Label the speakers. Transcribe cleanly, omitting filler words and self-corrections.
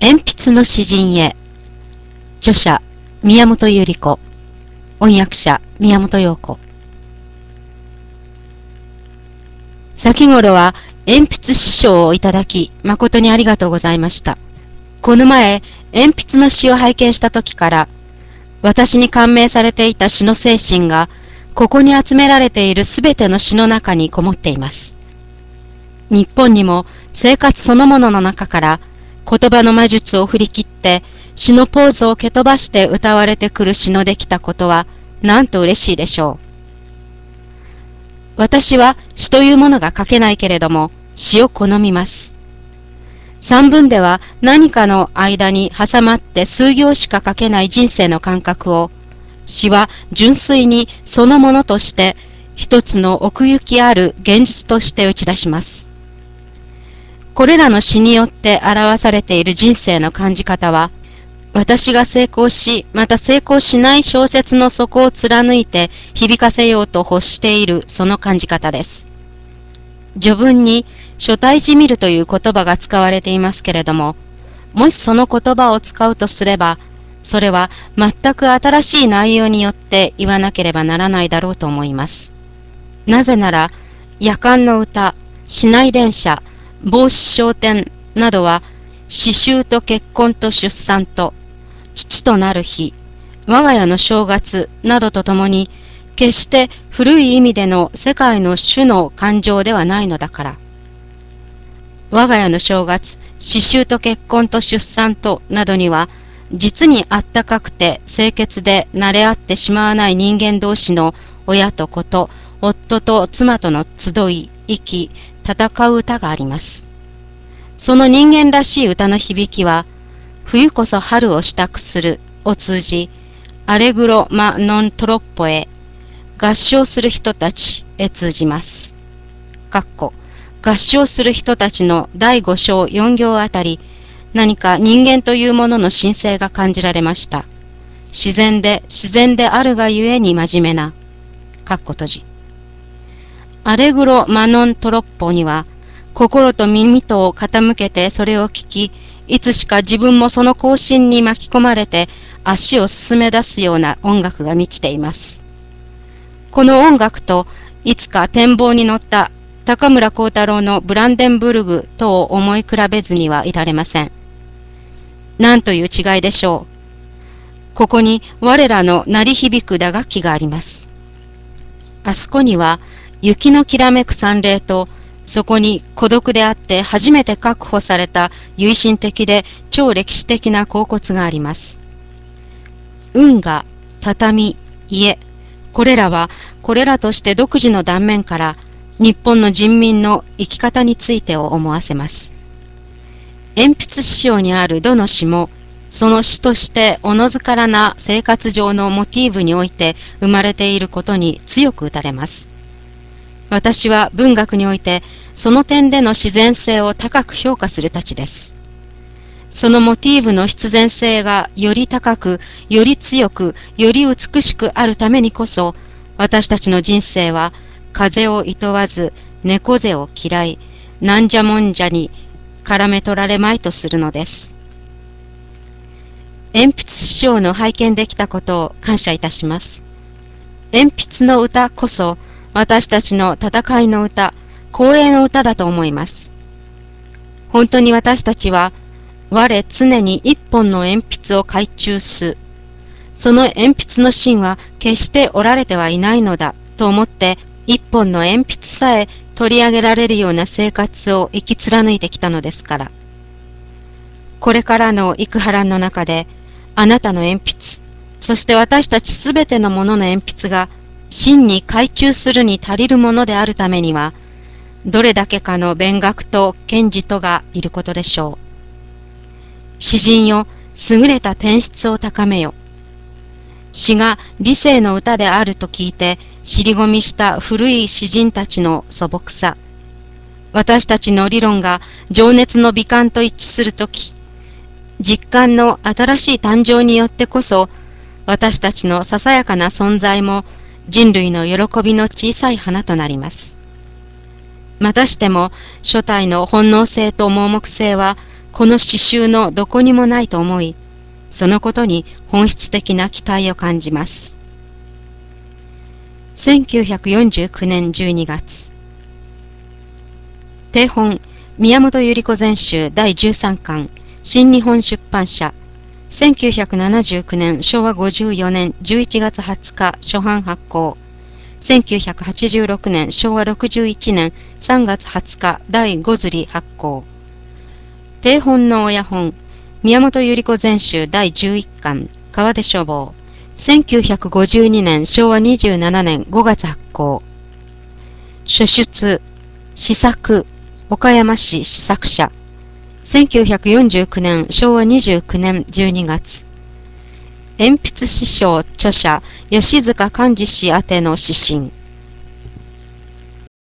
Speaker 1: 鉛筆の詩人へ。著者宮本百合子。翻訳者宮本陽子。先頃は鉛筆詩書をいただき誠にありがとうございました。この前鉛筆の詩を拝見した時から私に感銘されていた詩の精神がここに集められているすべての詩の中にこもっています。日本にも生活そのものの中から言葉の魔術を振り切って詩のポーズを蹴飛ばして歌われてくる詩のできたことはなんと嬉しいでしょう。私は詩というものが書けないけれども詩を好みます。散文では何かの間に挟まって数行しか書けない人生の感覚を詩は純粋にそのものとして一つの奥行きある現実として打ち出します。これらの詩によって表されている人生の感じ方は、私が成功し、また成功しない小説の底を貫いて響かせようと欲しているその感じ方です。序文に初対じ見るという言葉が使われていますけれども、もしその言葉を使うとすれば、それは全く新しい内容によって言わなければならないだろうと思います。なぜなら、夜間の歌、市内電車、帽子商店などは、刺繍と結婚と出産と、父となる日、我が家の正月などとともに、決して古い意味での世界の種の感情ではないのだから。我が家の正月、刺繍と結婚と出産となどには、実にあったかくて清潔で慣れ合ってしまわない人間同士の親と子と夫と妻との集い、生き、戦う歌があります。その人間らしい歌の響きは、冬こそ春を支度するを通じ、アレグロ・マ・ノン・トロッポへ、合唱する人たちへ通じます。合唱する人たちの第5章4行あたり、何か人間というものの神聖が感じられました。自然であるがゆえに真面目な。閉じ。アレグロ・マノン・トロッポには、心と耳とを傾けてそれを聞き、いつしか自分もその行進に巻き込まれて足を進め出すような音楽が満ちています。この音楽といつか展望に乗った高村光太郎のブランデンブルグとを思い比べずにはいられません。なんという違いでしょう。ここに我らの鳴り響く打楽器があります。あそこには雪のきらめく山嶺と、そこに孤独であって初めて確保された唯心的で超歴史的な恍惚があります。運河、畳、家、これらはこれらとして独自の断面から日本の人民の生き方についてを思わせます。鉛筆詩章にあるどの詩も、その詩としておのずからな生活上のモチーフにおいて生まれていることに強く打たれます。私は文学においてその点での自然性を高く評価するたちです。そのモチーフの必然性がより高く、より強く、より美しくあるためにこそ、私たちの人生は風をいとわず、猫背を嫌い、なんじゃもんじゃに絡め取られまいとするのです。鉛筆詩章の拝見できたことを感謝いたします。鉛筆の歌こそ、私たちの戦いの歌、光栄の歌だと思います。本当に私たちは、我常に一本の鉛筆を懐中す。その鉛筆の芯は決して折られてはいないのだと思って、一本の鉛筆さえ取り上げられるような生活を生き貫いてきたのですから。これからの幾波乱の中で、あなたの鉛筆、そして私たちすべてのものの鉛筆が、真に懐中するに足りるものであるためには、どれだけかの勉学と賢治とがいることでしょう。詩人よ、優れた天質を高めよ。詩が理性の歌であると聞いて尻込みした古い詩人たちの素朴さ。私たちの理論が情熱の美観と一致するとき、実感の新しい誕生によってこそ、私たちのささやかな存在も人類の喜びの小さい花となります。またしても初代の本能性と盲目性はこの詩集のどこにもないと思い、そのことに本質的な期待を感じます。1949年12月。定本、宮本百合子全集第13巻、新日本出版社、1979年昭和54年11月20日初版発行、1986年昭和61年3月20日第5刷り発行。定本の親本、宮本百合子全集第11巻、川出書房、1952年昭和27年5月発行。書出、詩作、岡山市詩作者、1949年昭和29年12月。鉛筆詩章著者、吉塚寛治氏宛ての指針。